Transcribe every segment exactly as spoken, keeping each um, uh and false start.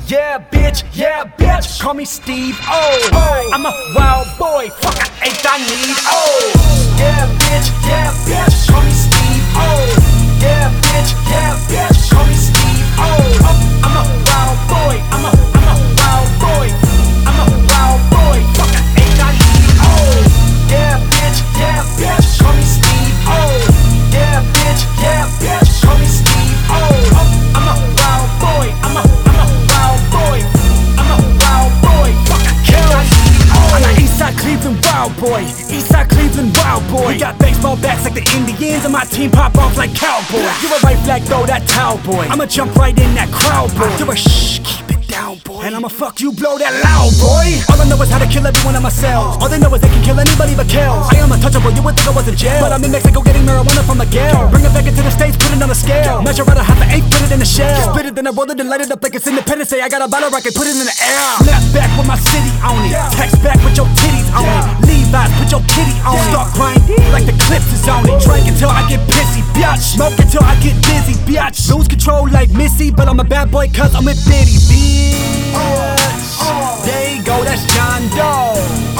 yeah, bitch, yeah, bitch. Call me Steve O. Oh, I'm a wild boy, fuck, I ain't I need. Oh, yeah, bitch, yeah, bitch. Call me Steve O. Yeah, bitch, yeah, bitch. Call me Steve O. Oh, I'm a wild boy, I'm a, I'm a wild boy. I'm a wild boy, fuck, I ain't I need. Oh, yeah, bitch, yeah, bitch. Call me Steve O. Yeah, bitch, yeah, bitch. Call me Steve O. Oh, I'm a wild boy, I'm a, I'm a wild boy. I'm a wild boy, fuck, I ain't I need. Oh, I'm an Eastside Cleveland wild boy. Eastside Cleveland wild boy. We got baseball bats like the Indians, and my team pop off like cowboys. You're a right flag, throw that towel, boy. I'ma jump right in that crowd, boy. You're a shh, keep it down, boy. And I'ma fuck you, blow that loud, boy. All I know is how to kill every one of my cells. All they know is they can kill anybody but kills. I am untouchable, you would think I was in jail, but I'm in Mexico getting marijuana from Miguel. Bring it back into the States, put it on a scale. Measure out a half an eighth, put it in a shell. Split it, then I roll it and light it up like it's Independence Day. I got a bottle rocket, put it in the air. Snap back with my city on it. Text back with your titties on it. Levi's, put your kitty on it. Start grinding like the clips is on it. Drink until I get pissy, biatch. Smoke until I get dizzy, biatch. Lose control like Missy, but I'm a bad boy cause I'm with Diddy, bitch. There you go, that's John Doe.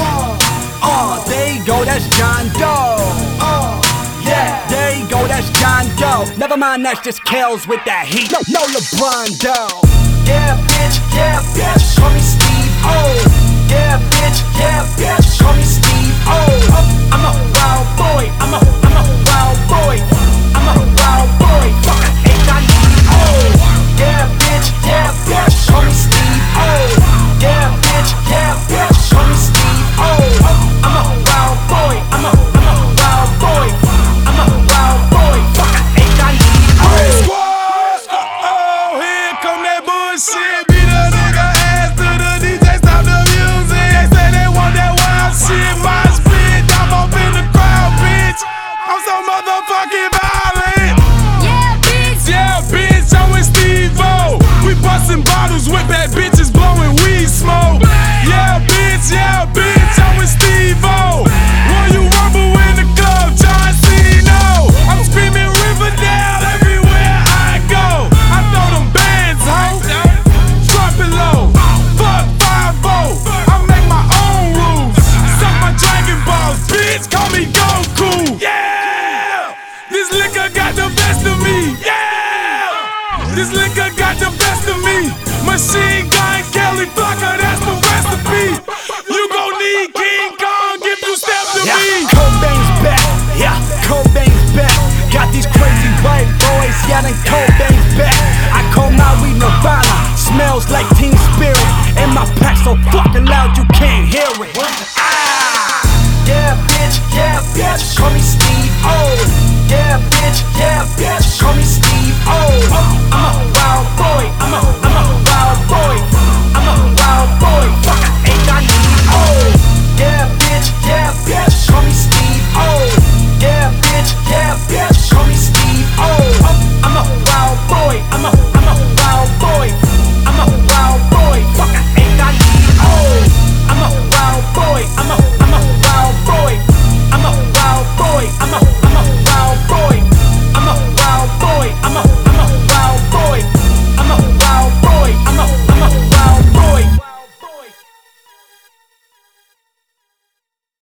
Uh, there you go, that's John Doe. Yeah, there you go, that's John Doe. Never mind, that's just Kells with that heat. No, no LeBron Doe. Yeah, bitch, yeah, bitch. Call me Steve O. Yeah, bitch, yeah, bitch. Call me Steve O. Oh, I'm a wild boy. I'm a, I'm a wild boy. I'm a wild boy. Fuck, I ain't I need. Oh, yeah, bitch, yeah, bitch. Call me Steve O. Yeah, bitch, yeah, bitch. Call me Steve O. Oh, I'm a wild boy. I'm a, I'm a wild boy. I'm a wild boy. Fuck, I ain't I need. Oh, squad. Uh oh, here come that bullshit. Beat a nigga ass to the D J, stop the music. They say they want that wild shit. My spit, I'm up in the crowd, bitch. I'm so motherfucking violent. Yeah, bitch. Yeah, bitch, I'm with Steve-O. We bustin' bottles with bad bitches blowing weed smoke. Yeah, bitch, yeah, bitch, I'm with Steve-O. Will you rumble in the club, John Cena? I'm screaming Riverdale everywhere I go. I throw them bands, ho. Drop it low. Fuck five oh. I make my own rules. Suck my Dragon Balls, bitch, call me Goku. Yeah! This liquor got the best of me. Yeah! This liquor got the best of me. Machine Gun Kelly Flocker, that's the recipe. You gon' need King Kong if you step to yeah, me. Cobain's back. Yeah, Cobain's back. Got these crazy white boys yelling Cobain's back. I call my weed Nirvana. Smells like Teen Spirit. And my pack so fucking loud you can't hear it. Ah! Yeah, bitch, yeah, bitch. Call me Steve O. Yeah, bitch, yeah, bitch. Call me Steve O.